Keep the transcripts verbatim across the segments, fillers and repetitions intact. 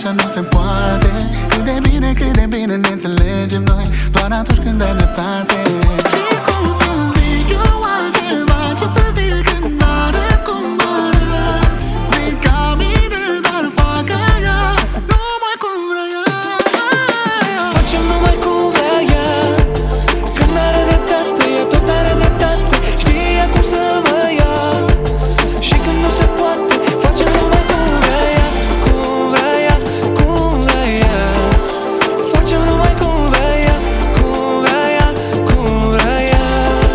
așa nu se poate. Cât de bine, cât de bine ne înțelegem noi, doar atunci când ai dreptate. Și cum să zic eu altceva, ce să zic când n-arăți cum arăți? Zic ca mine, dar facă ea numai cum vrea ea. Facem numai cum vrea ea. Când are dreptate, ea tot are dreptate. Știe cum să mă ia. Și când nu se poate, facem numai cum vrea ea. Cum vrea ea, cum vrea ea. Facem numai cum vrea ea. Cum vrea ea, cum vrea ea.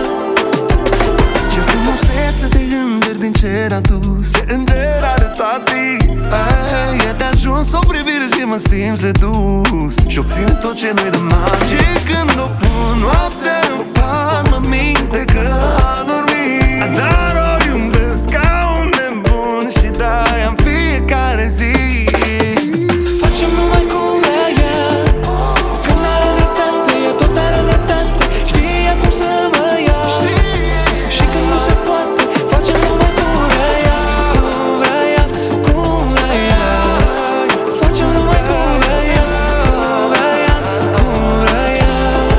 Ce frumusețe de îngeri din cer adus, ce înger are tati. E de ajuns o privire și mă simt sedus și obțin tot ce nu-i de magic. Când o pun noapte în pat, mă minte că a dormit. Dar o iubesc ca un nebun și de-aia în fiecare zi. Facem numai cum vrea ea. Când are dreptate, ea tot are dreptate. Știe cum să mă ia. Și când nu se poate, facem numai cum vrea ea. Cum vrea ea, cum vrea ea. Facem numai cum vrea ea. Cum vrea ea, cum vrea ea.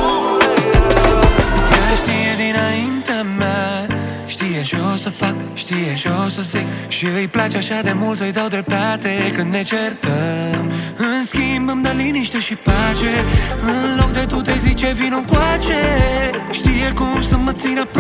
Ea știe dinaintea mea, știe ce o să fac, știe ce o să zic. Și îi place așa de mult să-i dau dreptate când ne certăm. În schimb îmi dă liniște și pace. În loc de tu te zice vino încoace. Știe cum să mă țină